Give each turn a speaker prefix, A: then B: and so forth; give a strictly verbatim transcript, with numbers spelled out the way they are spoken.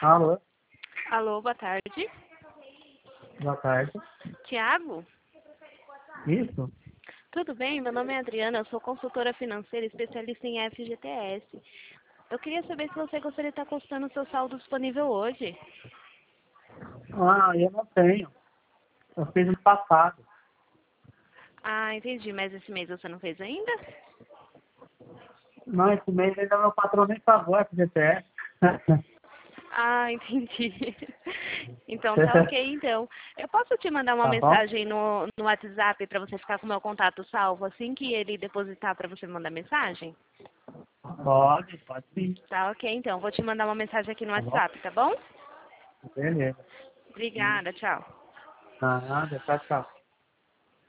A: Alô,
B: Alô, boa tarde.
A: boa tarde.
B: Tiago?
A: Isso?
B: Tudo bem? Meu nome é Adriana, eu sou consultora financeira especialista em F G T S. Eu queria saber se você gostaria de estar consultando o seu saldo disponível hoje.
A: Ah, eu não tenho. Eu fiz no passado.
B: Ah, entendi, mas esse mês você não fez ainda?
A: Não, esse mês ainda meu patrão nem pagou a F G T S.
B: Ah, entendi. Então tá ok, então. Eu posso te mandar uma
A: Tá bom?
B: mensagem no, no WhatsApp para você ficar com o meu contato salvo assim que ele depositar para você mandar mensagem?
A: Pode, pode sim.
B: Tá ok, então. Vou te mandar uma mensagem aqui no
A: Tá bom?
B: WhatsApp, tá bom?
A: Beleza.
B: Obrigada, tchau.
A: Nada, tchau, tchau.